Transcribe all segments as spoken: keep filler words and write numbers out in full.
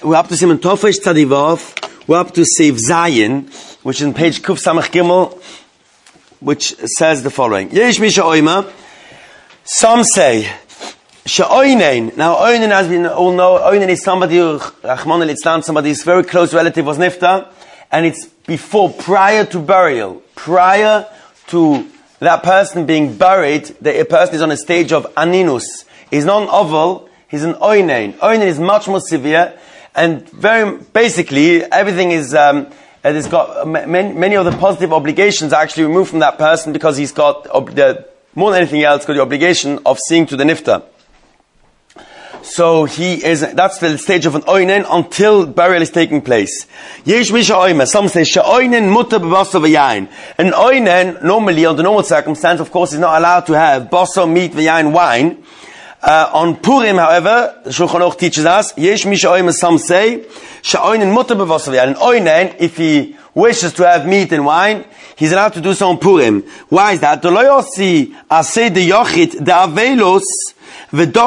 we're up to Simon Tofesh Tzadivav, we're up to Seif Zayin, which is on page Kuf Samach Gimel, which says the following. Yesh Misha Oima, some say, Sha'oinen, now Oinen, as we all know, Oinen is somebody who, Rahman al-Islam, somebody's very close relative was Nifta, and it's before, prior to burial, prior to that person being buried, the person is on a stage of Aninus. He's not an oval, he's an Oinen. Oinen is much more severe, and very, basically, everything is, um, it's got, many, many of the positive obligations are actually removed from that person because he's got, ob- the, more than anything else, got the obligation of seeing to the Nifta. So he is, that's the stage of an oinen until burial is taking place. Yesh misha oime, some say, she'oinen mutter b'baso v'yayin. An oinen, normally, under normal circumstance, of course, is not allowed to have baso, meat, v'yayin, wine. Uh, on Purim, however, the Shulchan Aruch teaches us, yesh misha oime, some say, she'oinen mutter b'baso v'yayin. An oinen, if he wishes to have meat and wine, he's allowed to do so on Purim. Why is that? Deloyosi aseh de yochit de avelos, he said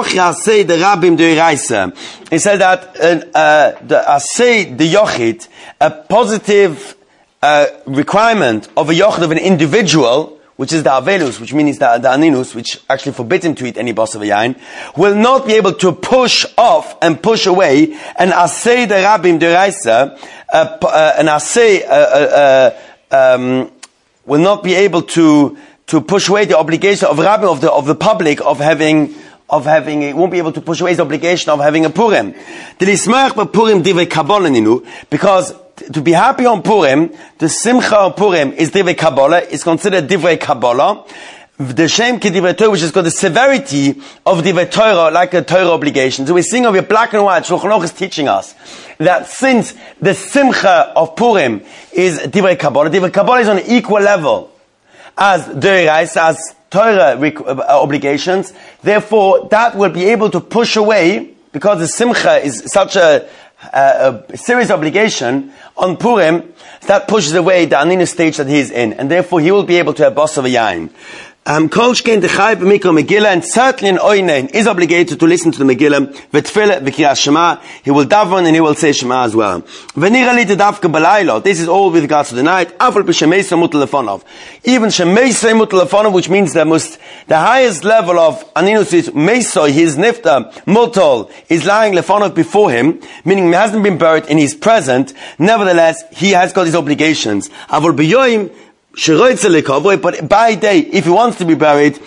that uh, uh, the asay the yochid, a positive uh, requirement of a yochid of an individual, which is the avelus, which means the, the aninus, which actually forbids him to eat any bas of a yain, will not be able to push off and push away an asay the rabim deraisa, uh, uh, an asay uh, uh, uh, um, will not be able to to push away the obligation of rabbim of the of the public of having. Of having, it won't be able to push away his obligation of having a Purim. Because to be happy on Purim, the Simcha on Purim is Divrei Kabbalah, is considered Divrei Kabbalah. The Shem Ki Divrei Torah, which has got the severity of Divrei Torah, like a Torah obligation. So we're seeing over black and white, Shulchan Aruch is teaching us that since the Simcha of Purim is Divrei Kabbalah, Divrei Kabbalah is on an equal level as Derais, as Torah rec- uh, obligations, therefore that will be able to push away, because the Simcha is such a, a, a serious obligation on Purim, that pushes away the Aninus stage that he is in, and therefore he will be able to have Bas of a Yain. Um, Kolshkein the Chai b'Mikra Megillah, and certainly an Oinen is obligated to listen to the Megillah, v'tfilah v'kriyas Shema, he will daven and he will say Shema as well. V'nira li tedavka b'laylo, this is all with regards to the night, afal b'shemeisra mutal lefonov. Even shemeisra mutal lefonov, which means the most, the highest level of Aninus is Meisoi, his nifta, mutal, is lying lefonov before him, meaning he hasn't been buried and he's present, nevertheless, he has got his obligations. Avol b'yoyim, but by day, if he wants to be buried,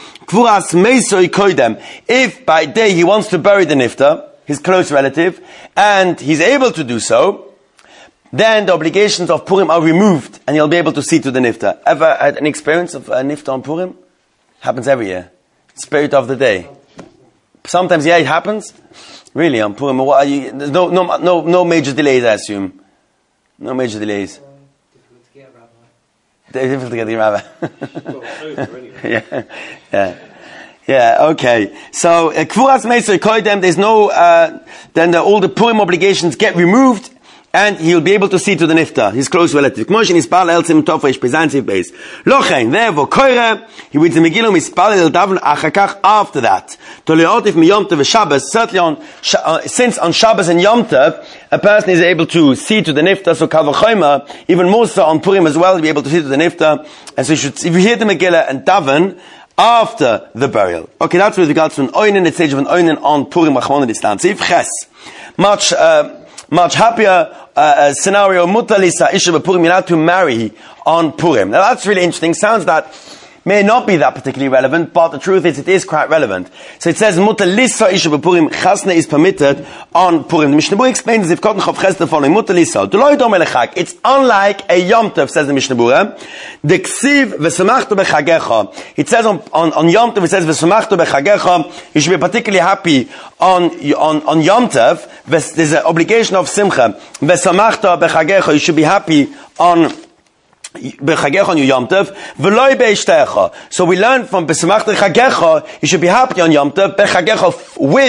if by day he wants to bury the nifta, his close relative, and he's able to do so, then the obligations of Purim are removed, and he'll be able to see to the nifta. Ever had an experience of a nifta on Purim? Happens every year. Spirit of the day. Sometimes, yeah, it happens. Really, on Purim, what are you, there's no, no, no, no major delays, I assume. No major delays. Difficult to get the rabbi. yeah, yeah, yeah. Okay. So kvuras meiser koidem. There's no. Uh, then the, all the Purim obligations get removed, and he'll be able to see to the nifta, his close relative. Kmoshin ispal elsim tofresh pezantiv base. Lochen therefore koire. He reads the Megillah ispal el daven achakach after that. Toleotif mi Yom Tov v'Shabbos. Certainly on uh, since on Shabbos and Yom Tov, a person is able to see to the nifta. So kavachomer, even more so on Purim as well, to be able to see to the nifta. And so you should, if you hear the Megillah and daven after the burial. Okay, that's with regards to an oinen, the stage of an oinen on Purim Rachmana litzlan. Seif ches, much. Uh, Much happier uh, scenario. Mutalisa isha b'Purim, you're allowed to marry on Purim. Now that's really interesting. Sounds that may not be that particularly relevant, but the truth is it is quite relevant. So it says Mutalisa isha b'Purim, chasna is permitted on Purim. The Mishnah Berurah explains if Kotten Chav Ches the following. Mutalisa, D'lo yidom elechak. It's unlike a Yom Tov, says the Mishnah Berurah. The ksiv v'samachto b'chagecha. It says on, on, on Yom Tov, it says v'samachto b'chagecha. You should be particularly happy on, on, on Yom Tov. There's an obligation of simcha. V'samachto b'chagecha. You should be happy on B'chagecha on your Yom Tov, v'loi be'ishtecha. So we learn from B'samachta chagecha, you should be happy on Yom Tov, B'chagecha with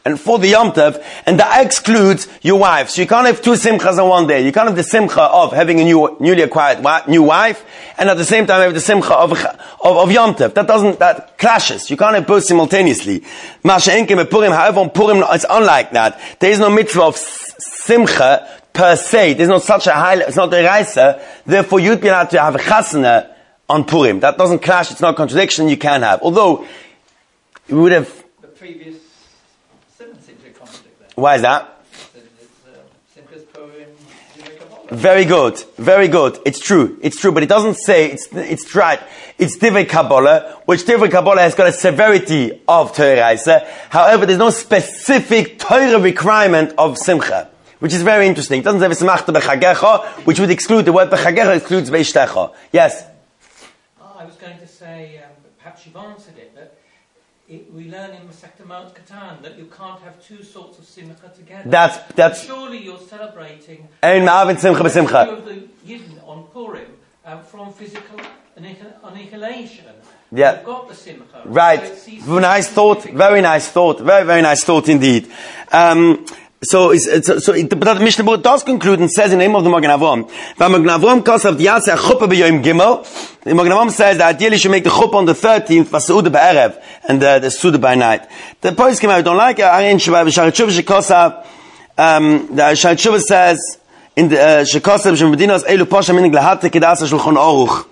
and for the Yom Tov, and that excludes your wife. So you can't have two simchas on one day. You can't have the simcha of having a new, newly acquired wi- new wife, and at the same time have the simcha of, of, of Yom Tov. That doesn't, that clashes. You can't have both simultaneously. Masha Enke with Purim, however on Purim, it's unlike that. There is no mitzvah of simcha per se. There's not such a high, it's not a reisa. Therefore you'd be allowed to have a chasana on Purim. That doesn't clash, it's not a contradiction, you can have. Although, we would have... The previous seven seem to contradict that. Why is that? Simchas Purim, Divrei Kabbalah. Very good, very good. It's true, it's true, but it doesn't say, it's it's right. It's Divrei Kabbalah, which Divrei Kabbalah has got a severity of Torah Reisa. However, there's no specific Torah requirement of Simcha, which is very interesting. It doesn't say V'samachta b'chagecha, which would exclude, the word b'chagecha excludes V'ishtecha. Yes? I was going to say, um, perhaps you've answered it, that it, we learn in Masechta Mount Katan that you can't have two sorts of simcha together. That's, that's... Surely you're celebrating... Ein ma'avin simcha b'simcha. ...of the Yidden on Purim um, from physical annihilation. Yeah. You've got the simcha. Right. So nice thought. Very nice thought. Very, very nice thought indeed. Um... So, it's, it's, so it, but the Mishnah Berurah does conclude and says in the name of the Magen Avraham, the Magen Avraham kosav diyase a chuppah b'yom gimel. The Magen Avraham says that ideally you should make the chuppah on the thirteenth, v'seuda b'erev, and the, the suda by night. The post came out, don't like it. Arin Shabbat v'shar tshuva shekosav. Um, the Shar Tshuva says in the shekosav shemedinas elu posha minig lahatte kedasa shulchan aruch.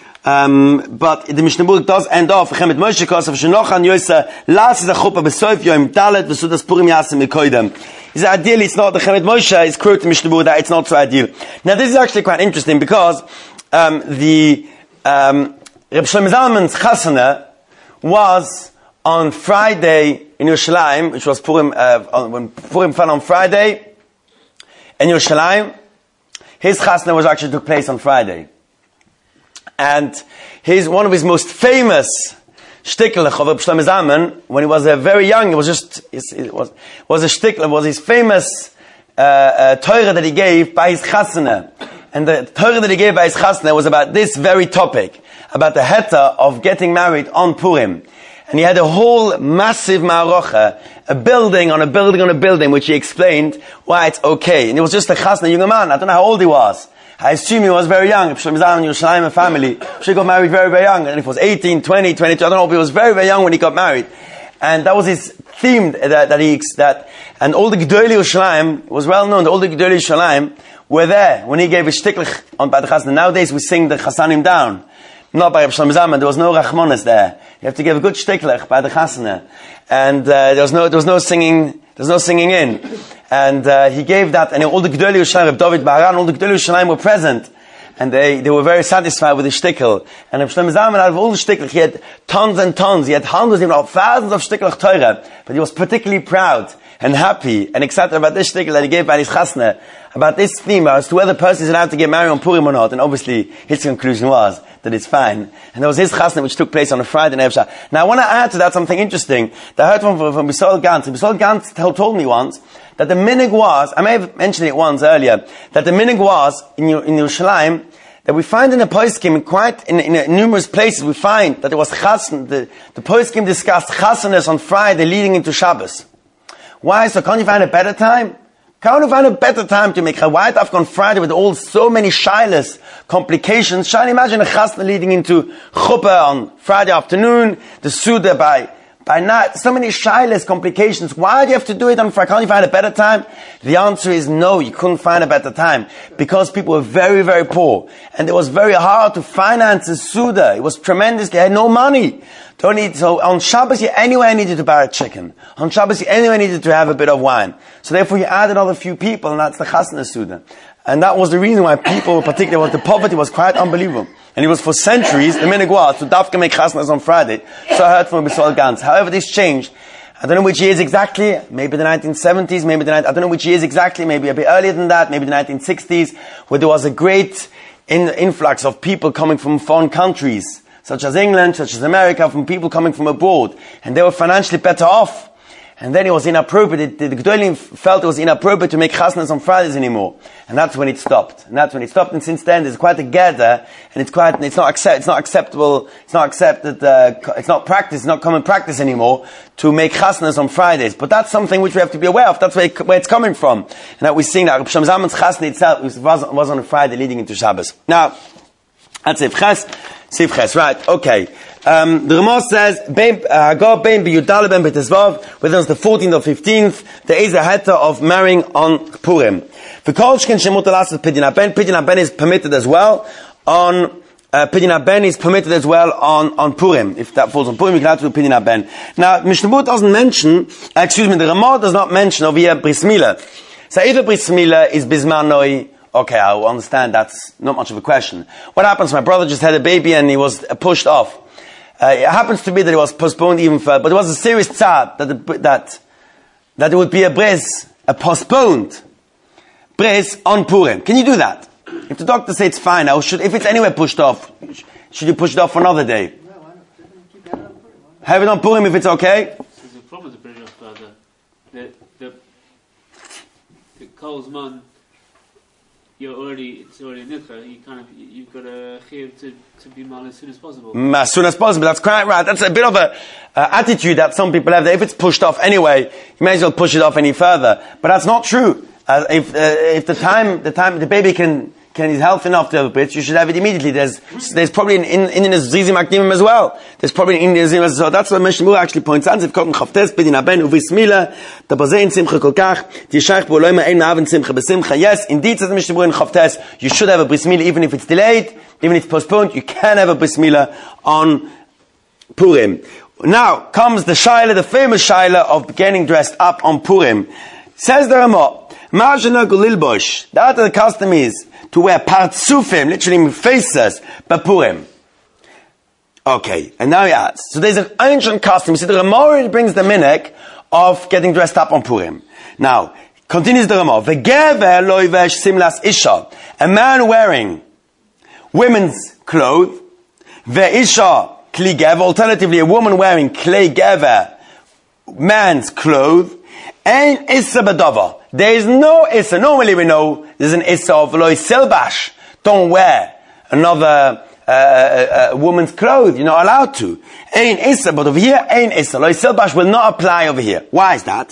Um, but the Mishnah Berurah does end off. Chemet Moshe kosav shenochan yoysa las is a chuppah b'soif yom dalet v'sudas purim yasim mikoydem. He said, ideally, it's not the Chemet Moshe is quoting Mishnah Berurah that it's not so ideal. Now, this is actually quite interesting because um, the um, Reb Shlomo Zalman's chasana was on Friday in Yerushalayim, which was Purim, uh, when Purim fell on Friday in Yerushalayim. His chasana was actually took place on Friday, and his one of his most famous shtickler of Reb Shlomo Zalman, when he was uh, very young, it was just, it was, was a shtickler, was his famous uh, uh, Torah that he gave by his chasana. And the Torah that he gave by his chasana was about this very topic, about the heta of getting married on Purim. And he had a whole massive ma'arocha, a building on a building on a building, which he explained why it's okay. And it was just a chasana, a young man, I don't know how old he was. I assume he was very young. Shlomo Zalman, Yerushalayim, a family. She got married very, very young. And if it was eighteen, twenty, twenty-two, I don't know, but he was very, very young when he got married. And that was his theme that, that he, that, and all the Gedolei Yerushalayim, was well known, all the Gedolei Yerushalayim were there when he gave a shticklich on by the chasana. Nowadays we sing the chasanim down. Not by Shlomo Zalman, there was no rachmanis there. You have to give a good shticklich by the chasana. And, uh, there was no, there was no singing, there's no singing in. And uh, he gave that, and all the Gedolei Yerushalayim, Reb David Baharan, all the Gedolei Yerushalayim were present. And they, they were very satisfied with the shtickle. And Reb Shlomo Zalman, out of all the shtickle, he had tons and tons. He had hundreds, even thousands of shtickle Torah. But he was particularly proud and happy and excited about this shtickle that he gave by his chasna, about this theme as to whether the person is allowed to get married on Purim or not. And obviously, his conclusion was that it's fine. And that was his chasna, which took place on a Friday in Erev Shah. Now, I want to add to that something interesting that I heard from, from, from Bisol Gantz. And Bisol Gantz told, told me once that the minig was, I may have mentioned it once earlier, that the minig was in, in Yerushalayim, that we find in the poskim, quite in, in numerous places, we find that there was chasn, the, the poskim discussed chasanas on Friday leading into Shabbos. Why? So can't you find a better time? Can't you find a better time to make a white after on Friday with all so many shilas, complications? Try and imagine a chasna leading into chuppah on Friday afternoon, the suda by By night, so many shilas, complications. Why do you have to do it on Friday? Can't you find a better time? The answer is no, you couldn't find a better time. Because people were very, very poor. And it was very hard to finance the Suda. It was tremendous. They had no money. Don't need, so on Shabbos, you anyway needed to buy a chicken. On Shabbos, you anyway needed to have a bit of wine. So therefore, you added another few people, and that's the Chasna Suda. And that was the reason why people, particularly, was the poverty was quite unbelievable. And it was for centuries, the minig was to dafka make chasnas on Friday. So I heard from Bisol Gantz. However, this changed. I don't know which years exactly. Maybe the nineteen seventies, maybe the, I don't know which years exactly. Maybe a bit earlier than that. Maybe the nineteen sixties, where there was a great in, influx of people coming from foreign countries, such as England, such as America, from people coming from abroad. And they were financially better off. And then it was inappropriate, the, the Gedolim felt it was inappropriate to make chasnas on Fridays anymore. And that's when it stopped. And that's when it stopped, and since then there's quite a gather, and it's quite, it's not accept, it's not acceptable, it's not accepted, uh, it's not practice, it's not common practice anymore to make chasnas on Fridays. But that's something which we have to be aware of, that's where, it, where it's coming from. And that we're seeing that Reb Shlomo Zalman's chasna itself was, was on a Friday leading into Shabbos. Now, that's Sif Ches, Sif Ches, right, okay. Um, the Ramah says, Hagar ben b'Yudale ben b'Tezvav, whether it's the fourteenth or fifteenth, there is a heta of marrying on Purim. V'kol shken shemut alasas Pidyon ben, Pidyon ben is permitted as well on, uh, Pidyon ben is permitted as well on, on Purim. If that falls on Purim, you can have to do Pidyon ben. Now, Mishnah Berurah doesn't mention, uh, excuse me, the Ramah does not mention over here Bris Milah. So if a Bris Milah is Bismanoi, okay, I will understand, that's not much of a question. What happens? My brother just had a baby and he was uh, pushed off. Uh, it happens to be that it was postponed even further, but it was a serious tzad that, the, that, that it would be a bris, a postponed bris on Purim. Can you do that? If the doctor says it's fine, I should, if it's anywhere pushed off, should you push it off for another day? No, why not? Keep it on Purim. Have it on Purim if it's okay? There's a problem to bring it off further. The, the, the Kol's man, you're already, it's already nikra, you kind of, you've got a chiyuv to, to be mal as soon as possible. Mm, as soon as possible, that's quite right. That's a bit of a uh, attitude that some people have, that if it's pushed off anyway, you may as well push it off any further. But that's not true. Uh, if, uh, if the time, the time, the baby can, can is healthy enough to have a bit, you should have it immediately. There's, there's probably an Indian Zizim Akdimim as well. There's probably an Indian Zizim as well. That's what Mishnah Berurah actually points out. If Kotten Chavtes, Pidyon Ben, Uvis Milah, the Bazein Simcha Kolkach, Tishach B'Oloima Ein Ma'aven Simcha B'Simcha. Yes, indeed, says the Mishnah Berurah in Chavtes, you should have a Bris Milah even if it's delayed, even if it's postponed, you can have a Bris Milah on Purim. Now comes the Shaila, the famous Shaila of getting dressed up on Purim. Says the Ramah, Ma'ashana Gulilbosh, the other custom is to wear partsufim, literally faces, Purim. Okay, and now he adds. So there's an ancient custom. See, the Ramah brings the minhag of getting dressed up on Purim. Now, continues the Ramah. V'gever lo yivesh simlas isha. A man wearing women's clothes. Ve'isha kli gever. Alternatively, a woman wearing klei gever, man's clothes. Ein issa bedava. There is no issa. Normally we know there's an issa of lo yselbash. Don't wear another uh, uh, uh, woman's clothes. You're not allowed to. Ein issa, but over here, ein issa. Lo yselbash will not apply over here. Why is that?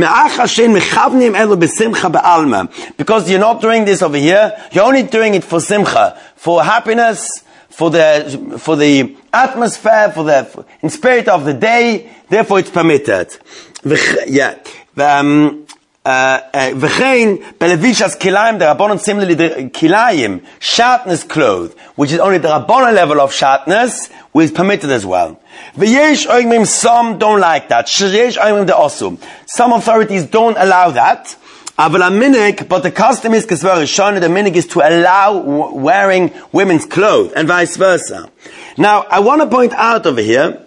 Because you're not doing this over here. You're only doing it for simcha, for happiness, for the for the atmosphere, for the for, in spirit of the day. Therefore, it's permitted. Yeah. Um, V'chein belevishas kilayim, the rabbanon similarly the kilayim, shatnez clothes, which is only the rabbanon level of shatnez, which is permitted as well. V'yesh oimim, some don't like that. Sheyesh oimim de osum. Some authorities don't allow that. Aval minig, but the custom is kesvar rishon, the minig is to allow w- wearing women's clothes, and vice versa. Now, I want to point out over here,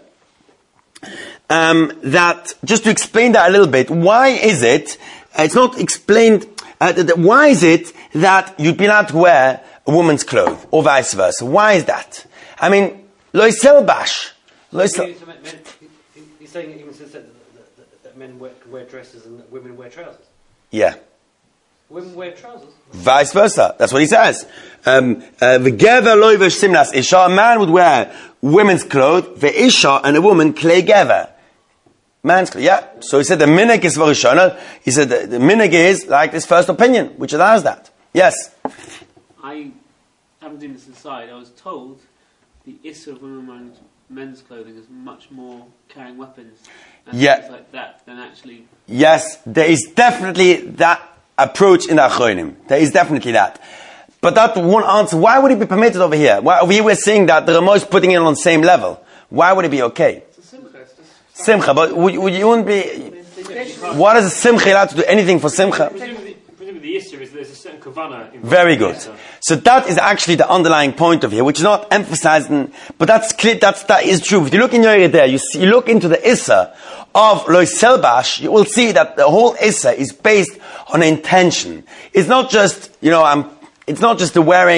Um, that, just to explain that a little bit, why is it, uh, it's not explained, uh, th- th- why is it that you'd be allowed to wear a woman's clothes, or vice versa? Why is that? I mean, lo yisel bash. Lo yisel... He's saying it even says that, that, that, that men wear, wear dresses and that women wear trousers. Yeah. Women wear trousers? Vice versa. That's what he says. Um, uh, V'gever lo yivesh simlas isha, a man would wear women's clothes, ve'isha, and a woman klei gever. Man's clothes. Yeah. So he said the minhag is varishana. He said the, the minhag is like this first opinion, which allows that. Yes. I haven't seen this inside. I was told the issa of women wearing men's clothing is much more carrying weapons and yeah. things like that than actually. Yes, there is definitely that approach in the Achronim. There is definitely that. But that one answer, why would it be permitted over here? Why, over here we're seeing that the Ramah is putting it on the same level. Why would it be okay? It's a simcha. It's just Simcha, but would, would you wouldn't be... What is a simcha allowed to do anything for simcha? Presumably, presumably the issue is there's a certain kavanah involved. Very good. So that is actually the underlying point of here, which is not emphasizing, but that's clear, that's, that is true. If you look in your area there, you see, you look into the Issa of Lo Selbash, you will see that the whole Issa is based on intention. It's not just, you know, I'm, it's not just the wearing,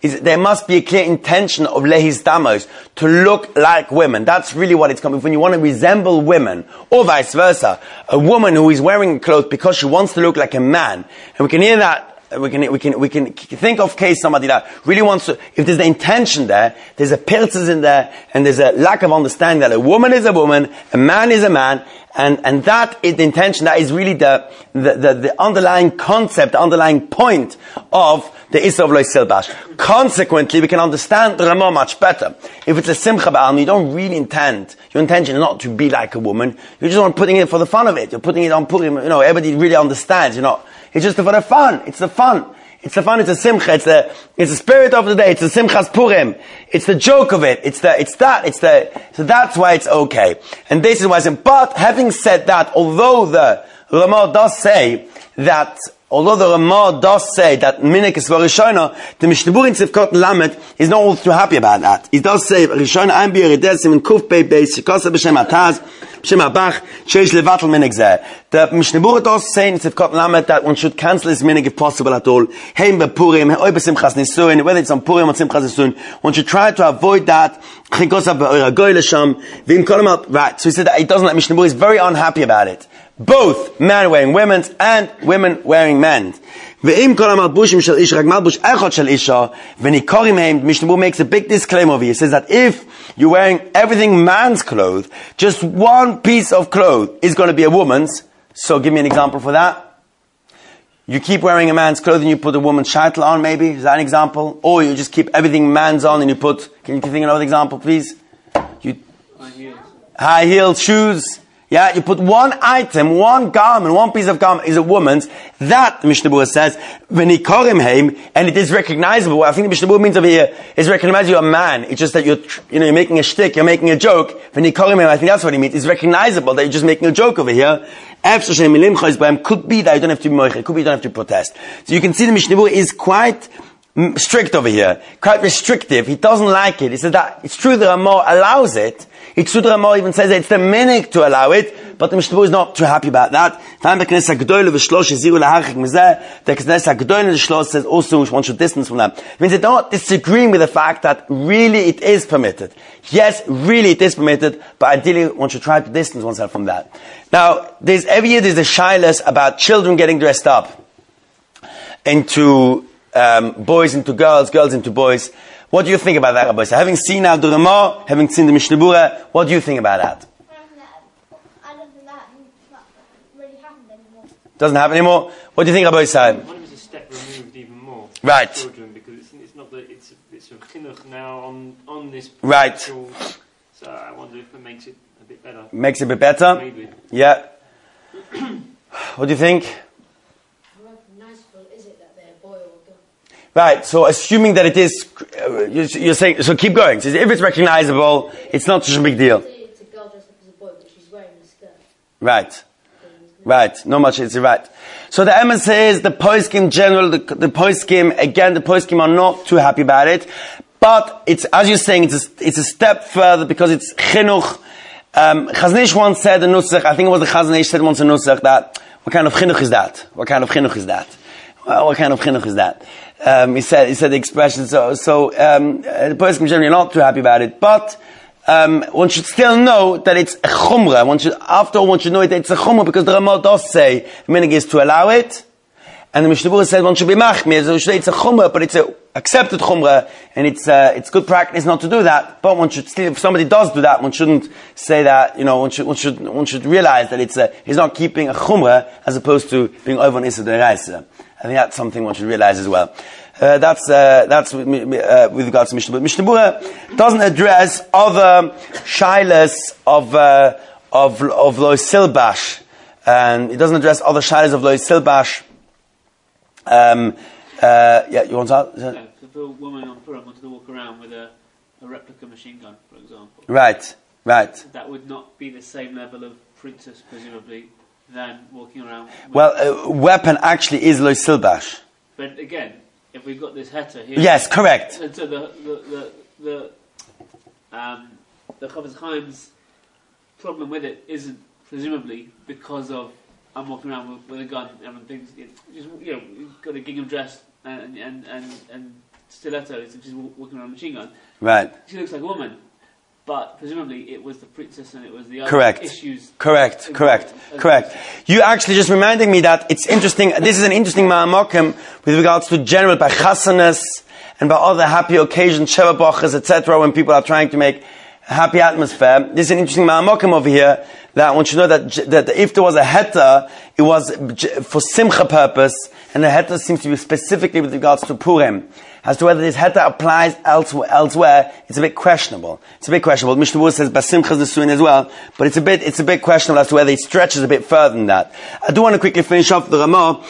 is there must be a clear intention of lehizdamos, to look like women. That's really what it's coming from. When you want to resemble women, or vice versa, a woman who is wearing clothes because she wants to look like a man, and we can hear that. We can, we can, we can think of case somebody that really wants to, if there's the intention there, there's a pilzes in there, and there's a lack of understanding that a woman is a woman, a man is a man, and, and that is the intention, that is really the, the, the, the underlying concept, the underlying point of the Issa of Lo Silbash. Consequently, we can understand the Ramah much better. If it's a Simcha Ba'al, you don't really intend, your intention is not to be like a woman, you're just on putting it for the fun of it, you're putting it on Purim, you know, everybody really understands, you're not, it's just for the fun. It's the fun. It's the fun. It's the simcha. It's the, it's the spirit of the day. It's the simchas Purim. It's the joke of it. It's the, it's that. It's the, so that's why it's okay. And this is why it's, but having said that, although the Ramah does say that, although the Ramah does say that Minik is for Rishona, the Mishnah Berurah in Tzivkot Lamed is not all too happy about that. He does say, Rishona, I'm B'Yeredesim in Kuf Pei Beis, Shikosa B'Shem Ataz, B'Shem Abach, Sheish Levatel Minik Zeh. The Mishnah Berurah does say in Tzivkot Lamed that one should cancel his Minik if possible at all. Heim B'Purim, Oi B'Simchas Nisuin, whether it's on Purim or Simchas Nisuin, one should try to avoid that. Chikosa B'Oira Goy L'Sham, V'im Kolam. Right, so he said that he doesn't like Mishnah Berurah, he's very unhappy about it. Both men wearing women's and women wearing men's. Ve'im kol ha'malbushim shel isha, rak malbush echad shel isha, v'nikorim heim, Mishnah Berurah makes a big disclaimer over here. He says that if you're wearing everything man's clothes, just one piece of clothes is going to be a woman's. So give me an example for that. You keep wearing a man's clothing, you put a woman's shaitel on maybe, is that an example? Or you just keep everything man's on and you put, can you think of another example please? You, High heels. High heeled shoes. Yeah, you put one item, one garment, one piece of garment is a woman's. That, the Mishnah Berurah says, v'nikorim heim, and it is recognizable. I think the Mishnah Berurah means over here is recognize you're a man. It's just that you're, you know, you're making a shtick, you're making a joke. V'nikorim heim, I think that's what he means. It's recognizable that you're just making a joke over here. Could be that you don't have to be moiche, could be you don't have to protest. So you can see the Mishnah Berurah is quite strict over here, quite restrictive. He doesn't like it. He says that it's true that Ramah allows it. It's true that Ramah even says that it's the minik to allow it, but the Mishnah Berurah is not too happy about that. The Knesset HaGedolah says also one should distance from that. It means they're not disagreeing with the fact that really it is permitted. Yes, really it is permitted, but ideally one should try to distance oneself from that. Now, there's, every year there's a shilas about children getting dressed up into um, boys into girls, girls into boys. What do you think about that, Rabbi? So having seen now the Ramah, having seen the Mishnah Berurah, what do you think about that? I don't think that really happened anymore. Doesn't happen anymore? What do you think, Rabbi Saib? One of it's a step removed even more. Right. For children, because it's, it's not that it's a, it's a chinuch now on on this. Right. So I wonder if it makes it a bit better. Makes it a bit better? Maybe. Yeah. What do you think? How recognizable is it that they're a boy or a girl? Right, so assuming that it is, uh, you're, you're saying, so keep going. So if it's recognizable, it's not such a big deal. It's a girl dressed up as a boy, but she's wearing a skirt. Right. Right, not much, it's right. So the Emma says the poskim general, the, the poskim, again, the poskim are not too happy about it. But it's, as you're saying, it's a, it's a step further because it's chinuch. Um, Chazon Ish once said a nusach, I think it was the Chazon Ish said once a nusach that, what kind of chinuch is that? What kind of chinuch is that? Well, what kind of chinuch is that? Um, he said, he said the expression, so, so, um, the poskim generally are not too happy about it, but, um, one should still know that it's a chumrah. One should, after all, one should know that it's a chumrah because the Ramah does say the minig is to allow it, and the Mishnah Berurah said one should be machmir. So it's a chumrah, but it's a accepted chumrah, and it's uh, it's good practice not to do that. But one should still, if somebody does do that, one shouldn't say that. You know, one should one should one should realize that it's a he's not keeping a chumrah as opposed to being over on issa deraisa. I think that's something one should realize as well. Uh, that's uh, that's with, uh, with regards to Mishnah Berurah. Mishnah Berurah doesn't address other shilas of uh, of of Lo Silbash, and it doesn't address other shilas of Lo Silbash. Um, uh, yeah, you want to? Yeah, if a woman on Purim wanted to walk around with a, a replica machine gun, for example, Right, right. that would not be the same level of princess, presumably, than walking around. With Well, a weapon actually is Lo Silbash. But again, if we've got this heter here, Yes, correct. and so the the the the, um, the Chofetz Chaim's problem with it isn't presumably because of I'm walking around with, with a gun and things. You, just, you know, you've got a gingham dress and and and and stilettos and she's w- walking around a machine gun. Right. She looks like a woman, but presumably it was the princess and it was the other Correct. issues. Correct. involved Correct. as Correct. well. You actually just reminding me that it's interesting. This is an interesting ma'amokim with regards to general by chasanas and by other happy occasions, sheva brachas, et cetera. When people are trying to make a happy atmosphere, this is an interesting ma'amokim over here. That one should know that that if there was a heta, it was for simcha purpose, and the heta seems to be specifically with regards to Purim. As to whether this heta applies elsewhere, elsewhere, it's a bit questionable. It's a bit questionable. Mishnah Berurah says Basimchas Nesuin as well, but it's a bit, it's a bit questionable as to whether it stretches a bit further than that. I do want to quickly finish off the Ramah.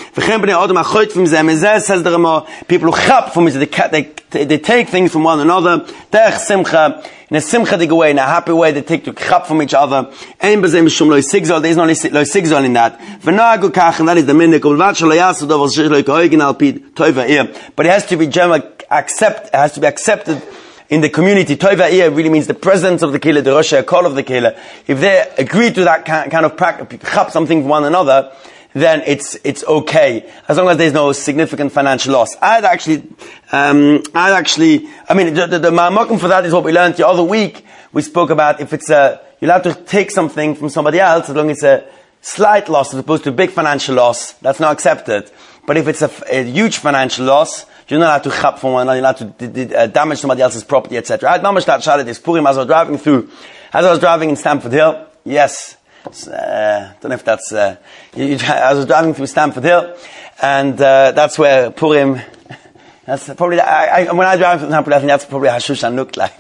Says the Ramah, people who chap from it, they, they, they take things from one another. Derech simcha, in a simchadig way, in a happy way, they take to chap from each other. Ein b'zeh mishum lo sigzol, there is no lo sigzol in that. V'nagu kach, and that is the minhag. U'lvat shelo yasu dover shech lo yikohegin al pi toiva ir. But it has to be general, accept, it has to be accepted in the community. Toiva ir really means the presence of the kehillah, the rosh hakol of the kehillah. If they agree to that kind of practice, chap something from one another, then it's it's okay as long as there's no significant financial loss. I'd actually, um, I'd actually, I mean, the, the, the ma'amokim for that is what we learned the other week. We spoke about if it's a, you're allowed to take something from somebody else as long as it's a slight loss as opposed to a big financial loss. That's not accepted. But if it's a, a huge financial loss, you're not allowed to chap from one another. You're allowed to d- d- uh, damage somebody else's property, et cetera. I had mamash that shaded this Purim as I was driving through, as I was driving in Stamford Hill. Yes. Uh, don't know if that's, uh, you, you, I was driving through Stamford Hill, and, uh, that's where Purim, that's probably, I, I, when I drive through Stamford Hill, I think that's probably how Shushan looked like.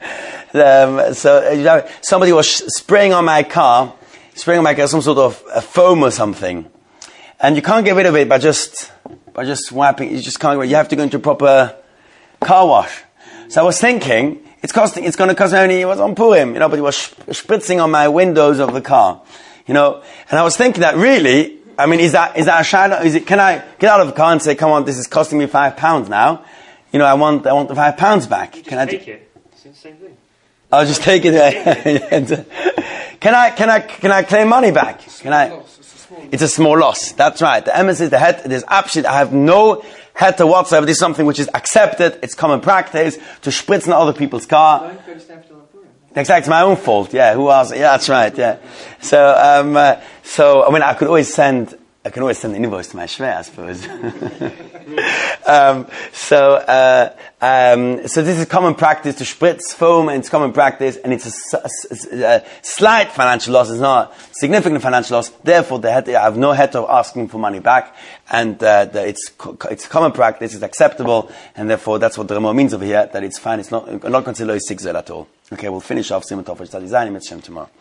um, so, uh, somebody was spraying on my car, spraying on my car, some sort of a foam or something. And you can't get rid of it by just, by just wiping, you just can't, you have to go into a proper car wash. So I was thinking, It's costing, it's going to cost me only, it was on Purim, you know, but it was spritzing on my windows of the car, you know, and I was thinking that really, I mean, is that, is that a shadow, is it, can I get out of the car and say, come on, this is costing me five pounds now, you know, I want, I want the five pounds back. Just can I take do, it. It's the same thing. I'll just take it. can I, can I, can I claim money back? Can I? It's a small loss. That's right. The M S is the head. There's absolutely, I have no heter whatsoever. This is something which is accepted. It's common practice to spritz in other people's car. Exactly. It's my own fault. Yeah. Who else? Yeah, that's right. Yeah. So, um, uh, so, I mean, I could always send, I can always send an invoice to my shveh, I suppose. um, so, uh, um, so this is common practice to spritz foam, and it's common practice, and it's a, a, a slight financial loss. It's not significant financial loss. Therefore, the head, I have no head of asking for money back, and uh, the, it's it's common practice. It's acceptable, and therefore that's what the Rama means over here. That it's fine. It's not not considered a sigzel at all. Okay, we'll finish off Simon Tov Zayin Mitzvah tomorrow.